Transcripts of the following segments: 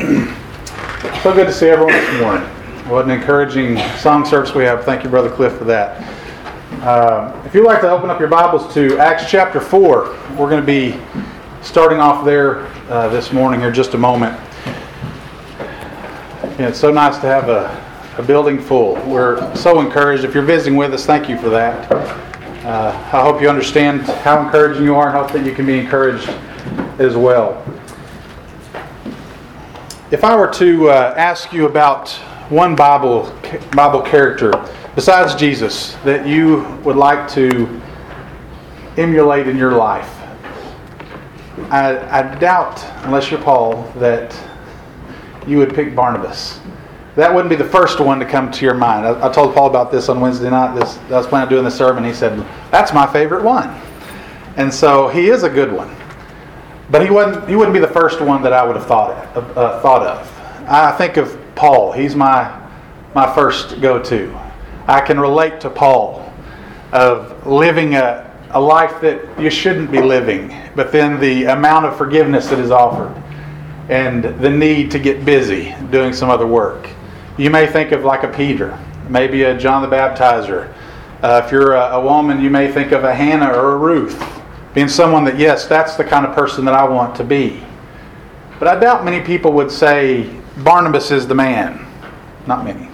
So good to see everyone this morning. What an encouraging song service we have. Thank you, Brother Cliff, for that. If you'd like to open up your Bibles to Acts chapter 4, we're going to be starting off there this morning here in just a moment. Yeah, it's so nice to have a building full. We're so encouraged. If you're visiting with us, thank you for that. I hope you understand how encouraging you are and hope that you can be encouraged as well. If I were to ask you about one Bible character besides Jesus that you would like to emulate in your life, I doubt, unless you're Paul, that you would pick Barnabas. That wouldn't be the first one to come to your mind. I told Paul about this on Wednesday night. I was planning on doing the sermon. He said, "That's my favorite one." And so he is a good one. But he wouldn't be the first one that I would have thought of. I think of Paul. He's my first go-to. I can relate to Paul of living a life that you shouldn't be living, but then the amount of forgiveness that is offered and the need to get busy doing some other work. You may think of like a Peter, maybe a John the Baptizer. If you're a woman, you may think of a Hannah or a Ruth. Being someone that, yes, that's the kind of person that I want to be. But I doubt many people would say Barnabas is the man. Not many.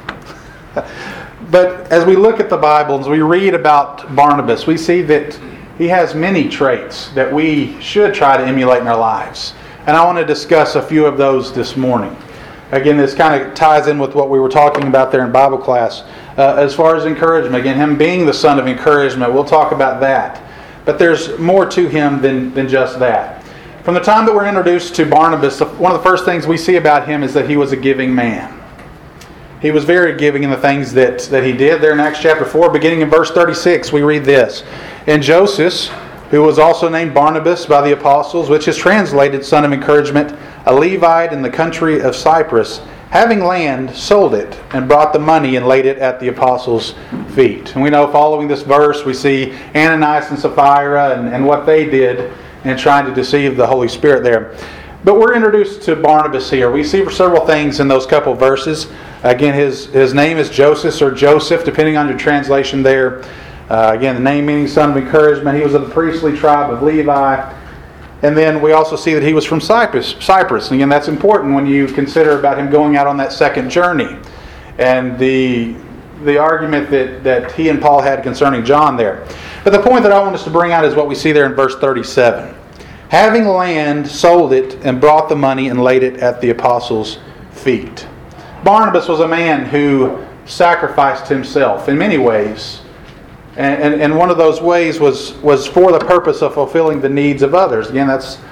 But as we look at the Bible, as we read about Barnabas, we see that he has many traits that we should try to emulate in our lives. And I want to discuss a few of those this morning. Again, this kind of ties in with what we were talking about there in Bible class. As far as encouragement, again, him being the son of encouragement, we'll talk about that. But there's more to him than just that. From the time that we're introduced to Barnabas, one of the first things we see about him is that he was a giving man. He was very giving in the things that he did. There in Acts chapter 4, beginning in verse 36, we read this. "And Joseph, who was also named Barnabas by the apostles, which is translated son of encouragement, a Levite in the country of Cyprus, having land, sold it, and brought the money and laid it at the apostles' feet." And we know following this verse, we see Ananias and Sapphira and what they did in trying to deceive the Holy Spirit there. But we're introduced to Barnabas here. We see several things in those couple verses. Again, his name is Joseph or Joseph, depending on your translation there. Again, the name meaning son of encouragement. He was of the priestly tribe of Levi. And then we also see that he was from Cyprus. And again, that's important when you consider about him going out on that second journey. And the argument that he and Paul had concerning John there. But the point that I want us to bring out is what we see there in verse 37. "Having land, sold it, and brought the money and laid it at the apostles' feet." Barnabas was a man who sacrificed himself in many ways. And one of those ways was for the purpose of fulfilling the needs of others. Again,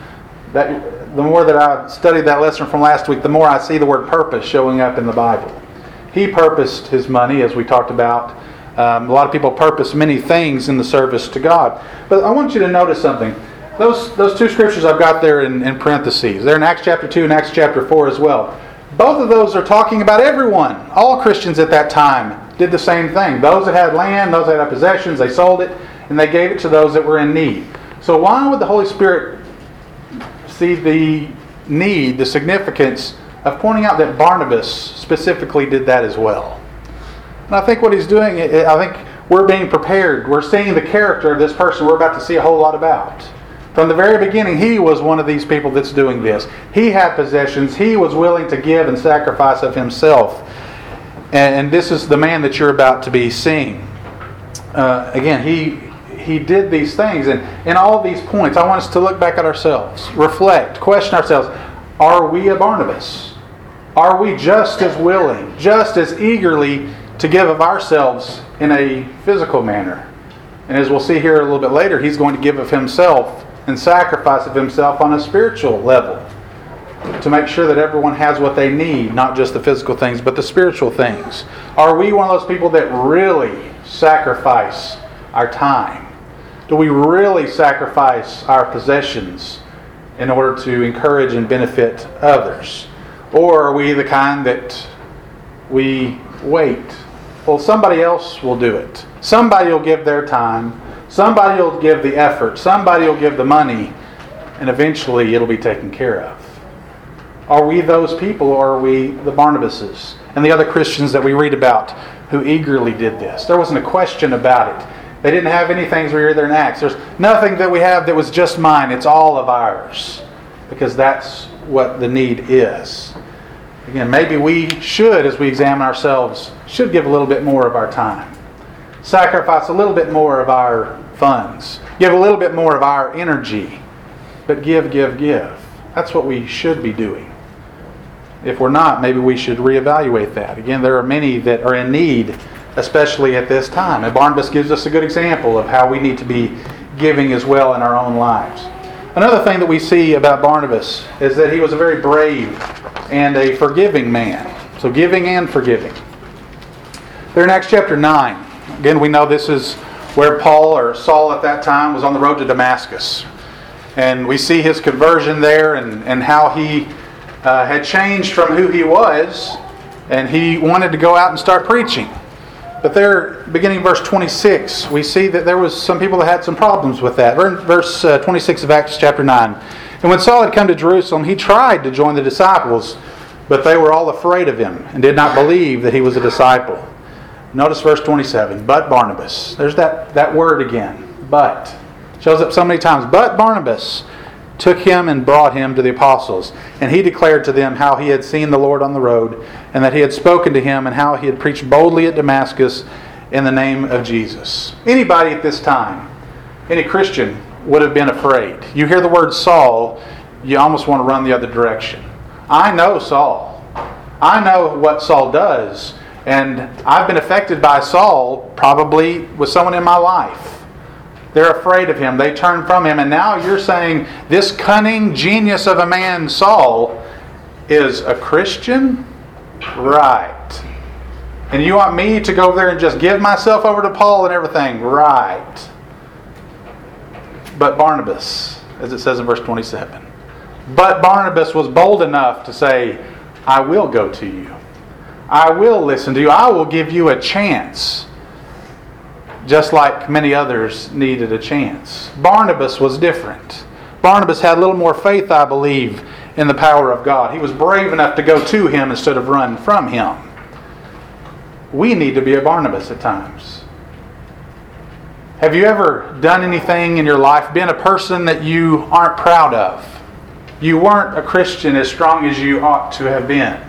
the more that I studied that lesson from last week, the more I see the word purpose showing up in the Bible. He purposed his money, as we talked about. A lot of people purpose many things in the service to God. But I want you to notice something. Those two scriptures I've got there in parentheses. They're in Acts chapter 2 and Acts chapter 4 as well. Both of those are talking about everyone. All Christians at that time did the same thing. Those that had land, those that had possessions, they sold it, and they gave it to those that were in need. So why would the Holy Spirit see the need, the significance of pointing out that Barnabas specifically did that as well? And I think what he's doing, I think we're being prepared. We're seeing the character of this person we're about to see a whole lot about. From the very beginning, he was one of these people that's doing this. He had possessions. He was willing to give and sacrifice of himself. And this is the man that you're about to be seeing. Again, he did these things. And in all these points, I want us to look back at ourselves, reflect, question ourselves. Are we a Barnabas? Are we just as willing, just as eagerly to give of ourselves in a physical manner? And as we'll see here a little bit later, he's going to give of himself and sacrifice of himself on a spiritual level to make sure that everyone has what they need, not just the physical things, but the spiritual things. Are we one of those people that really sacrifice our time? Do we really sacrifice our possessions in order to encourage and benefit others? Or are we the kind that we wait? Well, somebody else will do it. Somebody will give their time. Somebody will give the effort. Somebody will give the money. And eventually it'll be taken care of. Are we those people, or are we the Barnabases and the other Christians that we read about who eagerly did this? There wasn't a question about it. They didn't have anything as we read there in Acts. There's nothing that we have that was just mine. It's all of ours. Because that's what the need is. Again, maybe we should, as we examine ourselves, should give a little bit more of our time. Sacrifice a little bit more of our funds. Give a little bit more of our energy. But give. That's what we should be doing. If we're not, maybe we should reevaluate that. Again, there are many that are in need, especially at this time. And Barnabas gives us a good example of how we need to be giving as well in our own lives. Another thing that we see about Barnabas is that he was a very brave and a forgiving man. So giving and forgiving. There in Acts chapter 9. Again, we know this is where Paul, or Saul at that time, was on the road to Damascus. And we see his conversion there and how he had changed from who he was. And he wanted to go out and start preaching. But there, beginning verse 26, we see that there was some people that had some problems with that. Verse 26 of Acts chapter 9. And when Saul had come to Jerusalem, he tried to join the disciples, but they were all afraid of him and did not believe that he was a disciple. Notice verse 27. But Barnabas. There's that word again. But. Shows up so many times. But Barnabas took him and brought him to the apostles. And he declared to them how he had seen the Lord on the road, and that he had spoken to him, and how he had preached boldly at Damascus in the name of Jesus. Anybody at this time, any Christian, would have been afraid. You hear the word Saul, you almost want to run the other direction. I know Saul. I know what Saul does. And I've been affected by Saul, probably with someone in my life. They're afraid of him. They turn from him. And now you're saying this cunning genius of a man, Saul, is a Christian? Right. And you want me to go over there and just give myself over to Paul and everything? Right. But Barnabas, as it says in verse 27. But Barnabas was bold enough to say, I will go to you. I will listen to you. I will give you a chance. Just like many others needed a chance. Barnabas was different. Barnabas had a little more faith, I believe, in the power of God. He was brave enough to go to him instead of run from him. We need to be a Barnabas at times. Have you ever done anything in your life, been a person that you aren't proud of? You weren't a Christian as strong as you ought to have been.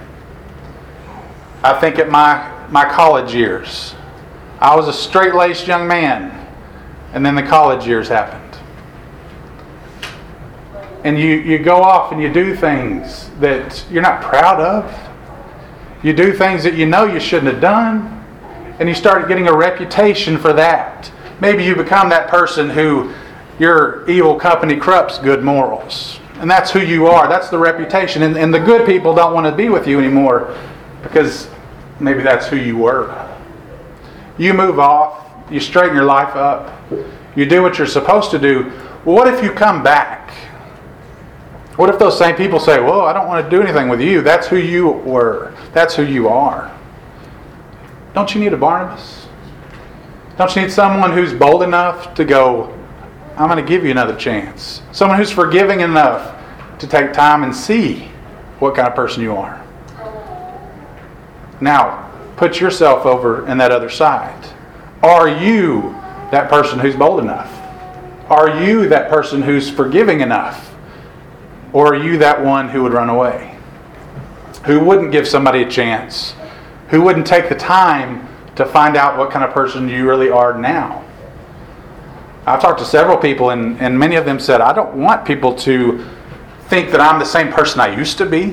I think at my college years, I was a straight-laced young man, and then the college years happened. And you go off and you do things that you're not proud of. You do things that you know you shouldn't have done, and you start getting a reputation for that. Maybe you become that person who your evil company corrupts good morals. And that's who you are. That's the reputation. And the good people don't want to be with you anymore because maybe that's who you were. You move off. You straighten your life up. You do what you're supposed to do. Well, what if you come back? What if those same people say, well, I don't want to do anything with you. That's who you were. That's who you are. Don't you need a Barnabas? Don't you need someone who's bold enough to go, I'm going to give you another chance? Someone who's forgiving enough to take time and see what kind of person you are. Now, put yourself over in that other side. Are you that person who's bold enough? Are you that person who's forgiving enough? Or are you that one who would run away? Who wouldn't give somebody a chance? Who wouldn't take the time to find out what kind of person you really are now? I've talked to several people and many of them said, I don't want people to think that I'm the same person I used to be.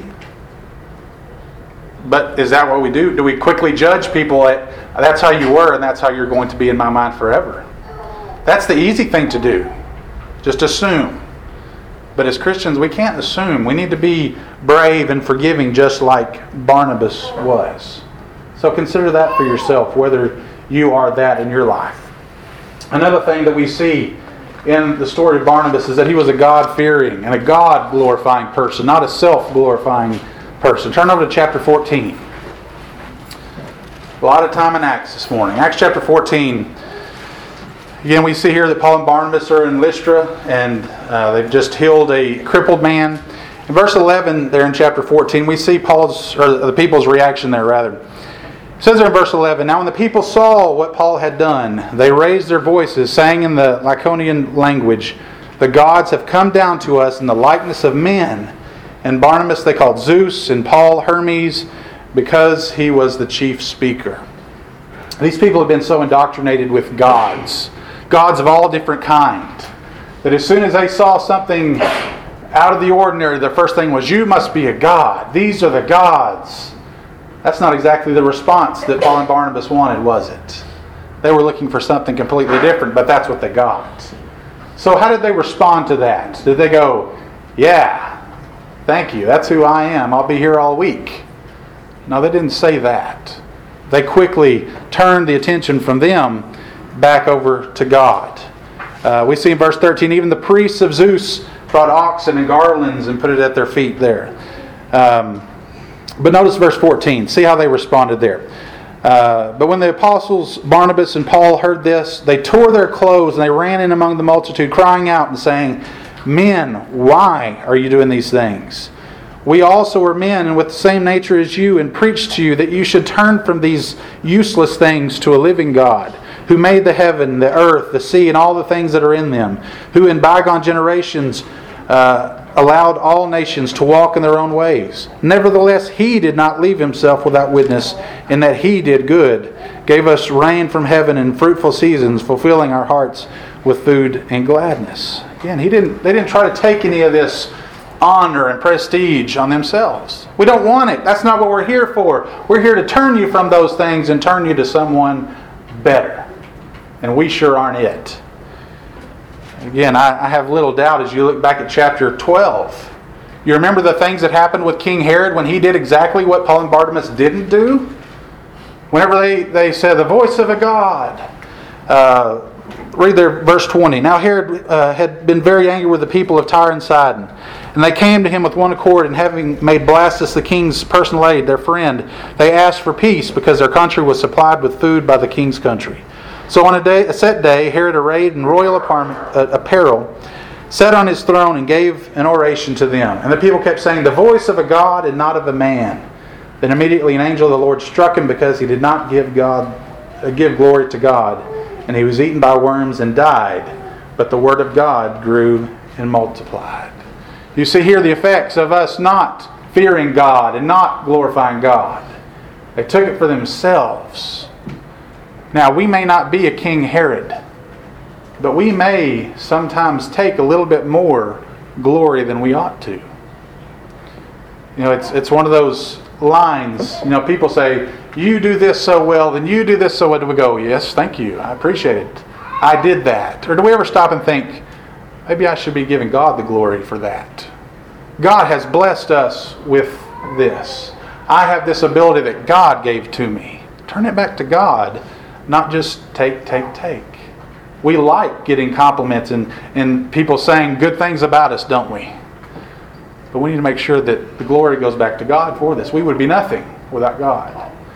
But is that what we do? Do we quickly judge people at, that's how you were and that's how you're going to be in my mind forever? That's the easy thing to do. Just assume. But as Christians, we can't assume. We need to be brave and forgiving just like Barnabas was. So consider that for yourself, whether you are that in your life. Another thing that we see in the story of Barnabas is that he was a God-fearing and a God-glorifying person, not a self-glorifying person. Turn over to chapter 14. A lot of time in Acts this morning. Acts chapter 14. Again, we see here that Paul and Barnabas are in Lystra, and they've just healed a crippled man. In verse 11, there in chapter 14, we see the people's reaction there, rather. It says there in verse 11, "Now when the people saw what Paul had done, they raised their voices, saying in the Lycaonian language, 'The gods have come down to us in the likeness of men.' And Barnabas they called Zeus, and Paul Hermes, because he was the chief speaker." These people have been so indoctrinated with gods of all different kinds, that as soon as they saw something out of the ordinary, their first thing was, "You must be a god. These are the gods." That's not exactly the response that Paul and Barnabas wanted, was it? They were looking for something completely different, but that's what they got. So how did they respond to that? Did they go, "Yeah, thank you, that's who I am. I'll be here all week"? No, they didn't say that. They quickly turned the attention from them back over to God. We see in verse 13, even the priests of Zeus brought oxen and garlands and put it at their feet there. But notice verse 14. See how they responded there. But when the apostles Barnabas and Paul heard this, they tore their clothes and they ran in among the multitude, crying out and saying, "Men, why are you doing these things? We also are men and with the same nature as you, and preach to you that you should turn from these useless things to a living God, who made the heaven, the earth, the sea, and all the things that are in them, who in bygone generations allowed all nations to walk in their own ways. Nevertheless, He did not leave Himself without witness, in that He did good, gave us rain from heaven and fruitful seasons, fulfilling our hearts with food and gladness." Again, they didn't try to take any of this honor and prestige on themselves. We don't want it. That's not what we're here for. We're here to turn you from those things and turn you to someone better. And we sure aren't it. Again, I have little doubt as you look back at chapter 12. You remember the things that happened with King Herod when he did exactly what Paul and Barnabas didn't do? Whenever they said, "The voice of a god." Read there verse 20. "Now Herod had been very angry with the people of Tyre and Sidon. And they came to him with one accord, and having made Blastus the king's personal aide, their friend, they asked for peace, because their country was supplied with food by the king's country. So on a set day, Herod, arrayed in royal apparel, sat on his throne and gave an oration to them. And the people kept saying, 'The voice of a god and not of a man.' Then immediately an angel of the Lord struck him, because he did not give glory to God. And he was eaten by worms and died. But the word of God grew and multiplied." You see here the effects of us not fearing God and not glorifying God. They took it for themselves. Now, we may not be a King Herod, but we may sometimes take a little bit more glory than we ought to. You know, it's one of those lines, people say, "You do this so well, then you do this so well." Do we go, "Yes, thank you, I appreciate it. I did that." Or do we ever stop and think, maybe I should be giving God the glory for that? God has blessed us with this. I have this ability that God gave to me. Turn it back to God, not just take. We like getting compliments and people saying good things about us, don't we? But we need to make sure that the glory goes back to God for this. We would be nothing without God.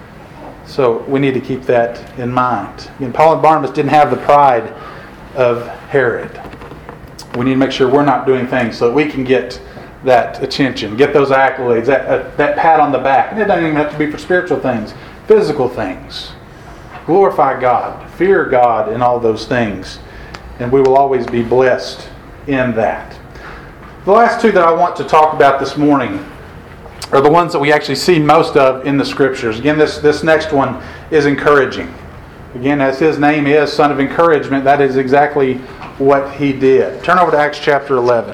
So we need to keep that in mind. And Paul and Barnabas didn't have the pride of Herod. We need to make sure we're not doing things so that we can get that attention, get those accolades, that pat on the back. And it doesn't even have to be for spiritual things, physical things. Glorify God, fear God in all those things, and we will always be blessed in that. The last two that I want to talk about this morning are the ones that we actually see most of in the Scriptures. Again, this next one is encouraging. Again, as his name is, Son of Encouragement, that is exactly what he did. Turn over to Acts chapter 11.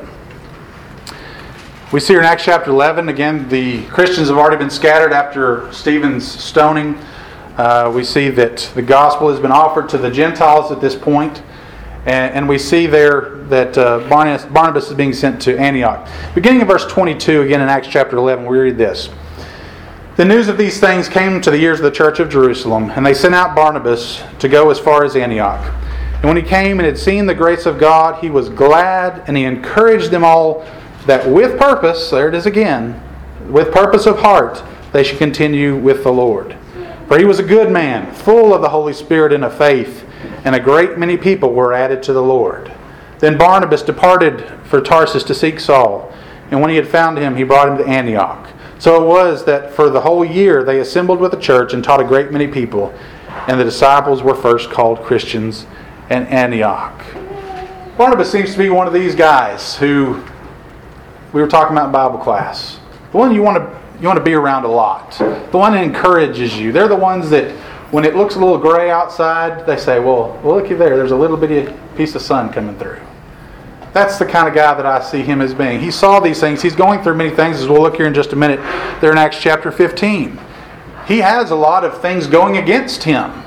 We see here in Acts chapter 11, again, the Christians have already been scattered after Stephen's stoning. We see that the gospel has been offered to the Gentiles at this point. And we see there that Barnabas is being sent to Antioch. Beginning in verse 22, again in Acts chapter 11, we read this. "The news of these things came to the ears of the church of Jerusalem, and they sent out Barnabas to go as far as Antioch. And when he came and had seen the grace of God, he was glad, and he encouraged them all that with purpose," there it is again, "with purpose of heart, they should continue with the Lord. For he was a good man, full of the Holy Spirit and of faith, and a great many people were added to the Lord. Then Barnabas departed for Tarsus to seek Saul. And when he had found him, he brought him to Antioch. So it was that for the whole year they assembled with the church and taught a great many people. And the disciples were first called Christians in Antioch. Barnabas seems to be one of these guys who we were talking about in Bible class. The one you want to be around a lot. The one that encourages you. They're the ones that when it looks a little gray outside, they say, well looky there. There's a little bitty piece of sun coming through. That's the kind of guy that I see him as being. He saw these things. He's going through many things, as we'll look here in just a minute. They're in Acts chapter 15. He has a lot of things going against him.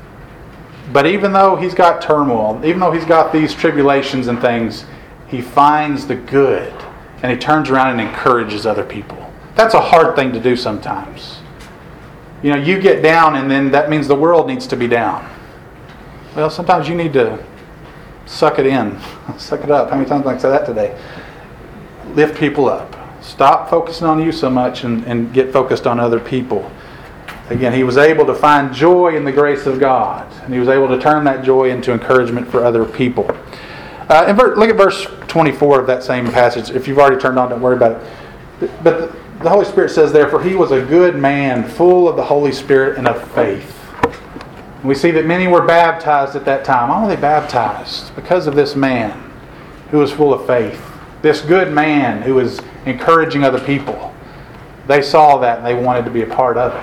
But even though he's got turmoil, even though he's got these tribulations and things, he finds the good. And he turns around and encourages other people. That's a hard thing to do sometimes. You know, you get down and then that means the world needs to be down. Well, sometimes you need to suck it in. Suck it up. How many times did I say that today? Lift people up. Stop focusing on you so much and get focused on other people. Again, he was able to find joy in the grace of God. And he was able to turn that joy into encouragement for other people. Look at verse 24 of that same passage. If you've already turned on, don't worry about it. But the Holy Spirit says, therefore, he was a good man, full of the Holy Spirit and of faith. We see that many were baptized at that time. Why were they baptized? Because of this man who was full of faith. This good man who was encouraging other people. They saw that and they wanted to be a part of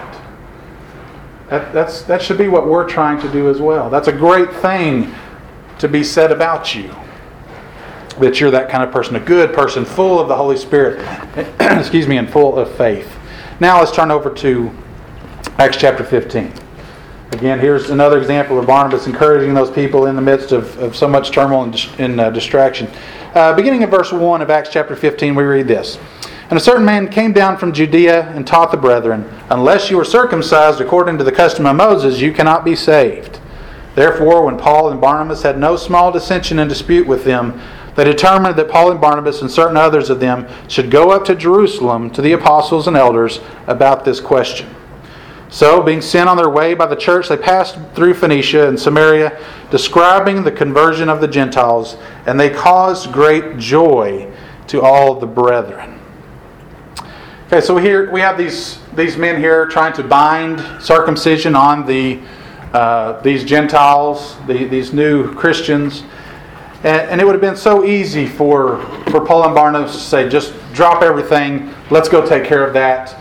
it. That should be what we're trying to do as well. That's a great thing to be said about you. That you're that kind of person. A good person, full of the Holy Spirit. And full of faith. Now let's turn over to Acts chapter 15. Again, here's another example of Barnabas encouraging those people in the midst of so much turmoil and distraction. Beginning in verse 1 of Acts chapter 15, we read this. And a certain man came down from Judea and taught the brethren, unless you are circumcised according to the custom of Moses, you cannot be saved. Therefore, when Paul and Barnabas had no small dissension and dispute with them, they determined that Paul and Barnabas and certain others of them should go up to Jerusalem to the apostles and elders about this question. So, being sent on their way by the church, they passed through Phoenicia and Samaria, describing the conversion of the Gentiles, and they caused great joy to all the brethren. Okay, so here we have these men here trying to bind circumcision on these Gentiles, these new Christians. And it would have been so easy for Paul and Barnabas to say, just drop everything, let's go take care of that.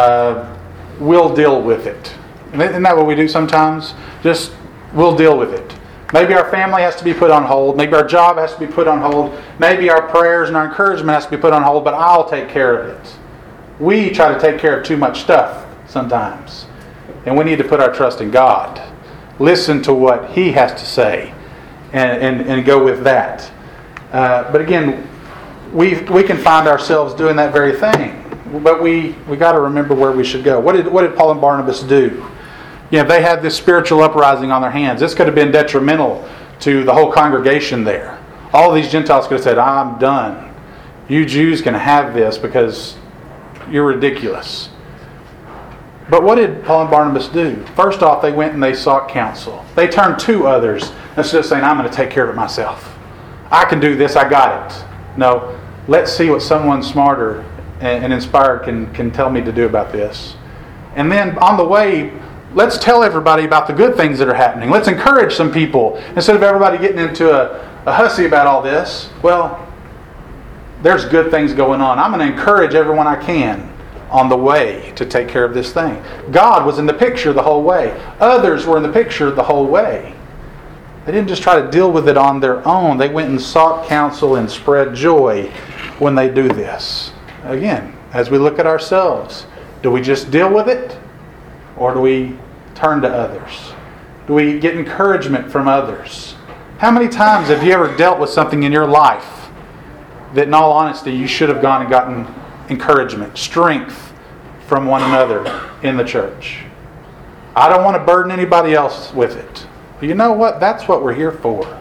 We'll deal with it. Isn't that what we do sometimes? We'll deal with it. Maybe our family has to be put on hold. Maybe our job has to be put on hold. Maybe our prayers and our encouragement has to be put on hold, but I'll take care of it. We try to take care of too much stuff sometimes. And we need to put our trust in God. Listen to what He has to say and go with that. But again, we can find ourselves doing that very thing. But we got to remember where we should go. What did Paul and Barnabas do? They had this spiritual uprising on their hands. This could have been detrimental to the whole congregation there. All these Gentiles could have said, I'm done. You Jews can have this because you're ridiculous. But what did Paul and Barnabas do? First off, they went and they sought counsel. They turned to others instead of saying, I'm going to take care of it myself. I can do this, I got it. No, let's see what someone smarter and inspired can tell me to do about this. And then on the way, let's tell everybody about the good things that are happening. Let's encourage some people. Instead of everybody getting into a hussy about all this, well, there's good things going on. I'm going to encourage everyone I can on the way to take care of this thing. God was in the picture the whole way. Others were in the picture the whole way. They didn't just try to deal with it on their own. They went and sought counsel and spread joy when they do this. Again, as we look at ourselves, do we just deal with it? Or do we turn to others? Do we get encouragement from others? How many times have you ever dealt with something in your life that in all honesty you should have gone and gotten encouragement, strength from one another in the church? I don't want to burden anybody else with it. But you know what? That's what we're here for.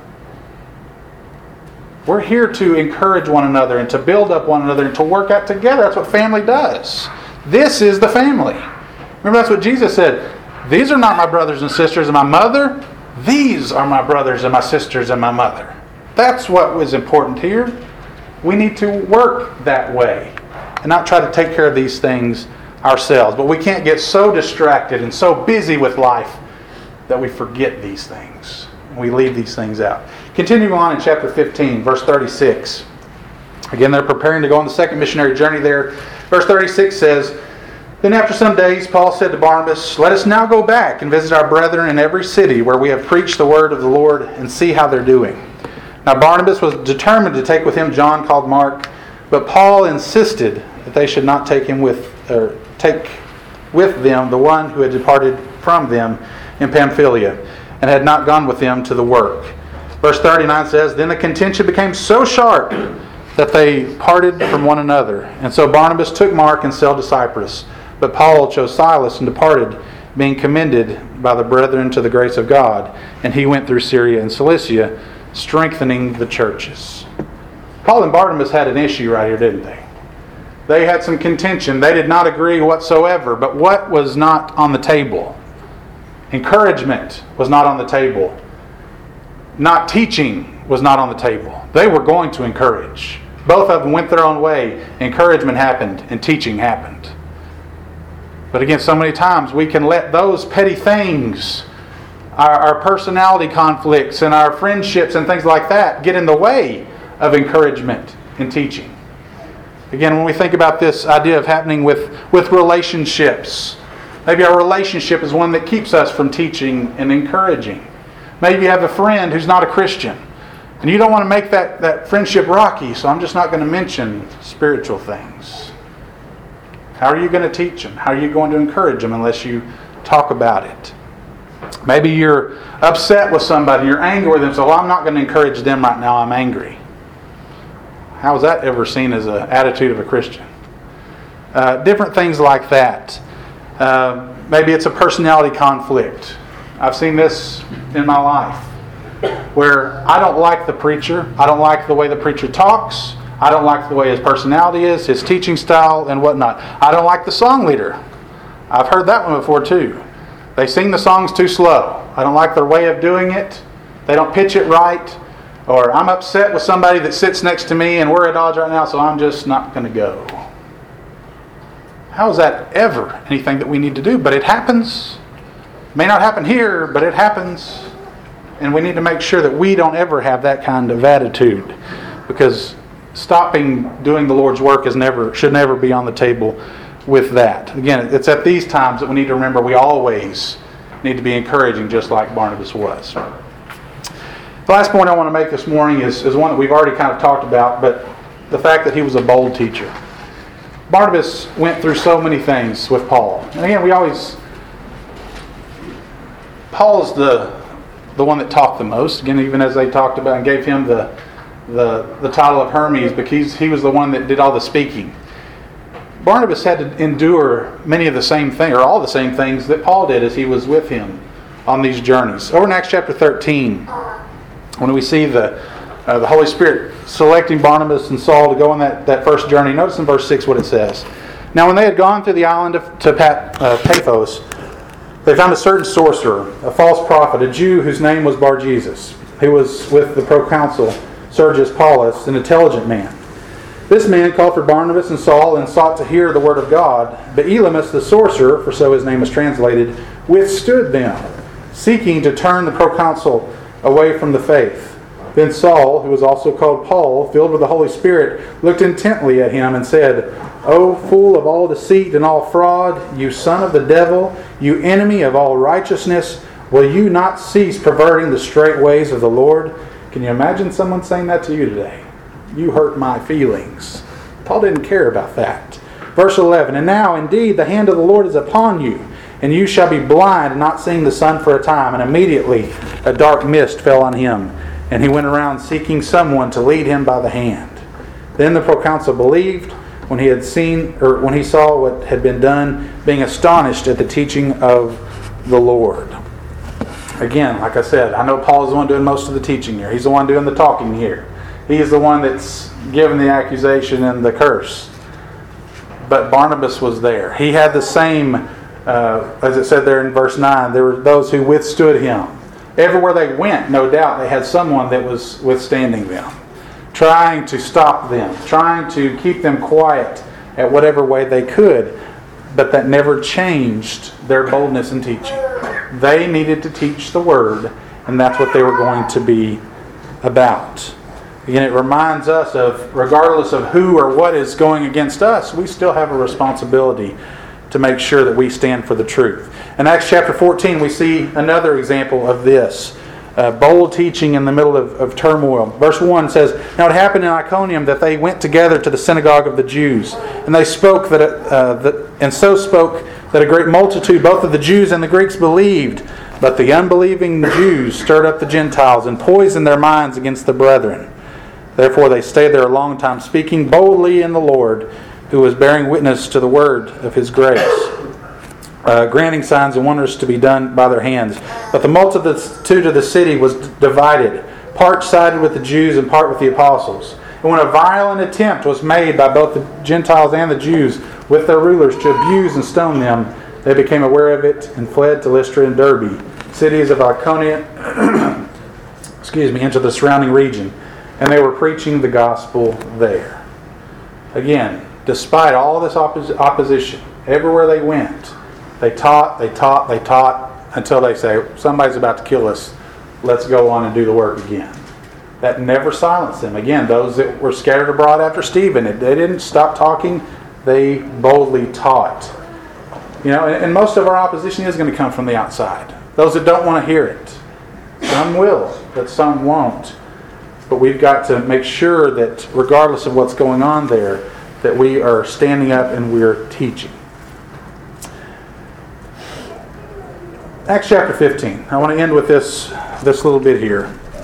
We're here to encourage one another and to build up one another and to work out together. That's what family does. This is the family. Remember, that's what Jesus said. These are not my brothers and sisters and my mother. These are my brothers and my sisters and my mother. That's what was important here. we need to work that way and not try to take care of these things ourselves. But we can't get so distracted and so busy with life that we forget these things. We leave these things out. Continuing on in chapter 15, verse 36. Again, they're preparing to go on the second missionary journey there. Verse 36 says, "Then after some days, Paul said to Barnabas, 'Let us now go back and visit our brethren in every city where we have preached the word of the Lord and see how they're doing.' Now Barnabas was determined to take with him John called Mark, but Paul insisted that they should not take with them the one who had departed from them in Pamphylia and had not gone with them to the work." Verse 39 says, "Then the contention became so sharp that they parted from one another. And so Barnabas took Mark and sailed to Cyprus. But Paul chose Silas and departed, being commended by the brethren to the grace of God. And he went through Syria and Cilicia, strengthening the churches." Paul and Barnabas had an issue right here, didn't they? They had some contention. They did not agree whatsoever. But what was not on the table? Encouragement was not on the table. Not teaching was not on the table. They were going to encourage. Both of them went their own way. Encouragement happened and teaching happened. But again, so many times we can let those petty things, our personality conflicts and our friendships and things like that, get in the way of encouragement and teaching. Again, when we think about this idea of happening with relationships, maybe our relationship is one that keeps us from teaching and encouraging. Maybe you have a friend who's not a Christian, and you don't want to make that friendship rocky, so I'm just not going to mention spiritual things. How are you going to teach them? How are you going to encourage them unless you talk about it? Maybe you're upset with somebody, you're angry with them, so I'm not going to encourage them right now, I'm angry. How is that ever seen as an attitude of a Christian? Different things like that. Maybe it's a personality conflict. I've seen this in my life, where I don't like the preacher. I don't like the way the preacher talks. I don't like the way his personality is, his teaching style, and whatnot. I don't like the song leader. I've heard that one before too. They sing the songs too slow. I don't like their way of doing it. They don't pitch it right. Or I'm upset with somebody that sits next to me and we're at odds right now, so I'm just not going to go. How is that ever anything that we need to do? But it happens. It may not happen here, but it happens. And we need to make sure that we don't ever have that kind of attitude, because stopping doing the Lord's work should never be on the table with that. Again, it's at these times that we need to remember we always need to be encouraging, just like Barnabas was. The last point I want to make this morning is one that we've already kind of talked about, but the fact that he was a bold teacher. Barnabas went through so many things with Paul. And again, Paul's the one that talked the most. Again, even as they talked about and gave him the title of Hermes, because he was the one that did all the speaking. Barnabas had to endure many of the same things, or all the same things that Paul did as he was with him on these journeys. Over in Acts chapter 13, when we see the Holy Spirit selecting Barnabas and Saul to go on that first journey, notice in verse 6 what it says. "Now when they had gone through the island to Paphos, they found a certain sorcerer, a false prophet, a Jew whose name was Bar-Jesus, who was with the proconsul Sergius Paulus, an intelligent man. This man called for Barnabas and Saul and sought to hear the word of God. But Elymas the sorcerer, for so his name is translated, withstood them, seeking to turn the proconsul away from the faith. Then Saul, who was also called Paul, filled with the Holy Spirit, looked intently at him and said, 'O full of all deceit and all fraud, you son of the devil, you enemy of all righteousness, will you not cease perverting the straight ways of the Lord?'" Can you imagine someone saying that to you today? "You hurt my feelings." Paul didn't care about that. Verse 11, "And now indeed the hand of the Lord is upon you, and you shall be blind, not seeing the sun for a time." And immediately a dark mist fell on him, and he went around seeking someone to lead him by the hand. Then the proconsul believed when he saw what had been done, being astonished at the teaching of the Lord. Again, like I said, I know Paul is the one doing most of the teaching here. He's the one doing the talking here. He is the one that's given the accusation and the curse. But Barnabas was there. He had the same, as it said there in verse 9, there were those who withstood him. Everywhere they went, no doubt, they had someone that was withstanding them. trying to stop them, trying to keep them quiet at whatever way they could. But that never changed their boldness in teaching. They needed to teach the Word, and that's what they were going to be about. Again, it reminds us of, regardless of who or what is going against us, we still have a responsibility to make sure that we stand for the truth. In Acts chapter 14, we see another example of this. Bold teaching in the middle of turmoil. Verse 1 says, "Now it happened in Iconium that they went together to the synagogue of the Jews, and they spoke that a great multitude, both of the Jews and the Greeks, believed. But the unbelieving Jews stirred up the Gentiles and poisoned their minds against the brethren. Therefore they stayed there a long time, speaking boldly in the Lord, who was bearing witness to the word of His grace, granting signs and wonders to be done by their hands. But the multitude of the city was divided. Part sided with the Jews and part with the apostles. And when a violent attempt was made by both the Gentiles and the Jews with their rulers to abuse and stone them, they became aware of it and fled to Lystra and Derbe, cities of Iconium, into the surrounding region. And they were preaching the gospel there." Again, despite all this opposition, everywhere they went, they taught until they say, somebody's about to kill us, let's go on and do the work again. That never silenced them. Again, those that were scattered abroad after Stephen, they didn't stop talking, they boldly taught. And most of our opposition is going to come from the outside. Those that don't want to hear it. Some will, but some won't. But we've got to make sure that regardless of what's going on there, that we are standing up and we're teaching. Acts chapter 15. I want to end with this little bit here.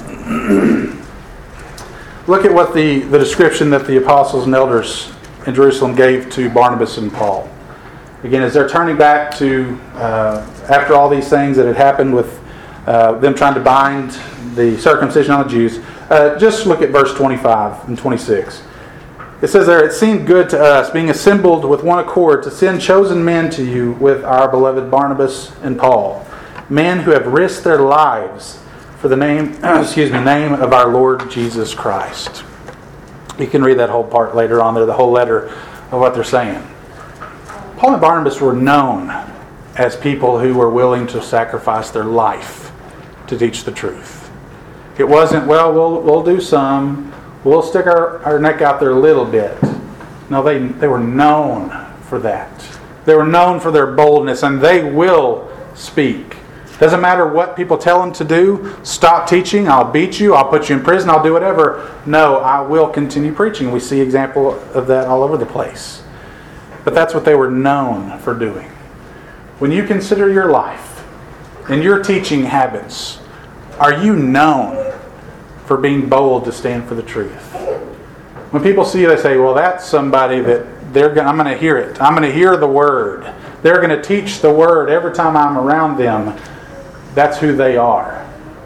Look at what the description that the apostles and elders in Jerusalem gave to Barnabas and Paul. Again, as they're turning back to, after all these things that had happened with them trying to bind the circumcision on the Jews, just look at verse 25 and 26. It says there, "It seemed good to us, being assembled with one accord, to send chosen men to you with our beloved Barnabas and Paul, men who have risked their lives for the name of our Lord Jesus Christ." You can read that whole part later on there, the whole letter of what they're saying. Paul and Barnabas were known as people who were willing to sacrifice their life to teach the truth. It wasn't, well, we'll do some. We'll stick our neck out there a little bit. No, they were known for that. They were known for their boldness, and they will speak. Doesn't matter what people tell them to do. Stop teaching. I'll beat you. I'll put you in prison. I'll do whatever. No, I will continue preaching. We see example of that all over the place. But that's what they were known for doing. When you consider your life and your teaching habits, are you known for being bold to stand for the truth? When people see you, they say, well, that's somebody that I'm going to hear it. I'm going to hear the word. They're going to teach the word every time I'm around them. That's who they are.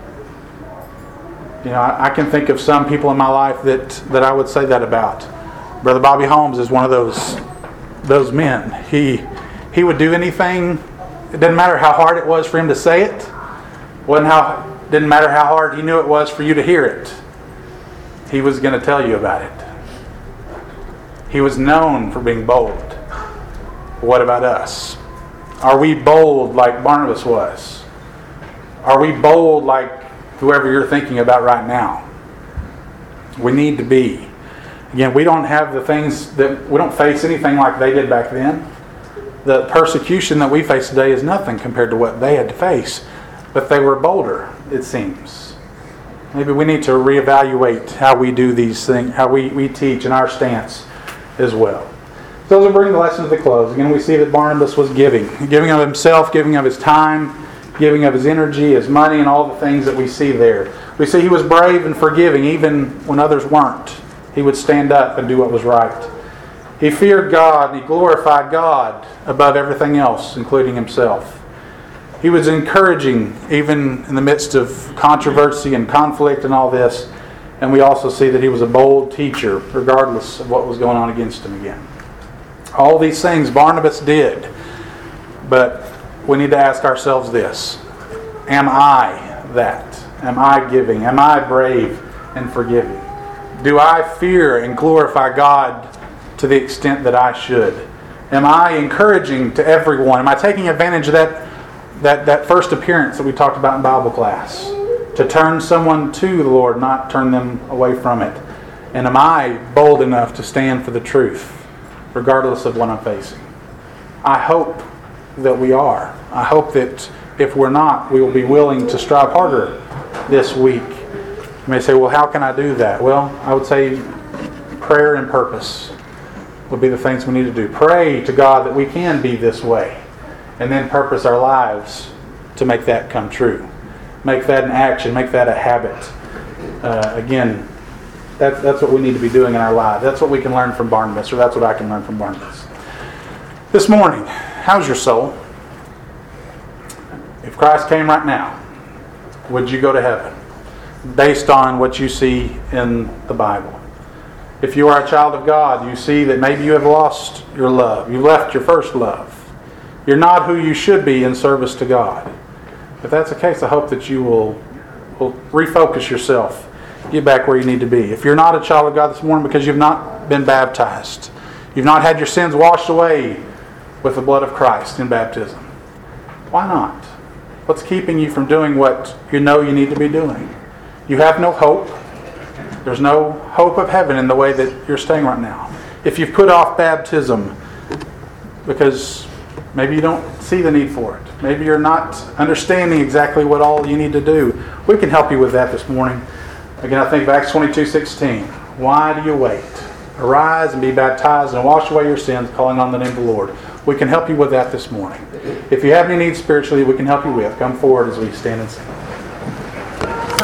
I can think of some people in my life that I would say that about. Brother Bobby Holmes is one of those men. He would do anything. It didn't matter how hard it was for him to say it. Didn't matter how hard he knew it was for you to hear it. He was going to tell you about it. He was known for being bold. What about us? Are we bold like Barnabas was? Are we bold like whoever you're thinking about right now? We need to be. Again, we don't have we don't face anything like they did back then. The persecution that we face today is nothing compared to what they had to face. But they were bolder, it seems. Maybe we need to reevaluate how we do these things, how we teach, and our stance as well. So as we bring the lesson to the close, again we see that Barnabas was giving of himself, giving of his time, giving of his energy, his money, and all the things that we see there. We see he was brave and forgiving even when others weren't. He would stand up and do what was right. He feared God and he glorified God above everything else, including himself. He was encouraging even in the midst of controversy and conflict and all this. And we also see that he was a bold teacher regardless of what was going on against him again. All these things Barnabas did. But we need to ask ourselves this. Am I that? Am I giving? Am I brave and forgiving? Do I fear and glorify God to the extent that I should? Am I encouraging to everyone? Am I taking advantage of that first appearance that we talked about in Bible class? To turn someone to the Lord, not turn them away from it. And am I bold enough to stand for the truth, regardless of what I'm facing? I hope that we are. I hope that if we're not, we will be willing to strive harder this week. You may say, well, how can I do that? Well, I would say prayer and purpose would be the things we need to do. Pray to God that we can be this way, and then purpose our lives to make that come true. Make that an action, make that a habit. Again, that's what we need to be doing in our lives. That's what we can learn from Barnabas, or that's what I can learn from Barnabas. This morning, how's your soul? If Christ came right now, would you go to heaven? Based on what you see in the Bible. If you are a child of God, you see that maybe you have lost your love. You've left your first love. You're not who you should be in service to God. If that's the case, I hope that you will refocus yourself. Get back where you need to be. If you're not a child of God this morning because you've not been baptized, you've not had your sins washed away with the blood of Christ in baptism, why not? What's keeping you from doing what you know you need to be doing? You have no hope. There's no hope of heaven in the way that you're staying right now. If you've put off baptism because maybe you don't see the need for it, maybe you're not understanding exactly what all you need to do, we can help you with that this morning. Again, I think of Acts 22:16. Why do you wait? Arise and be baptized and wash away your sins, calling on the name of the Lord. We can help you with that this morning. If you have any needs spiritually we can help you with, come forward as we stand and sing.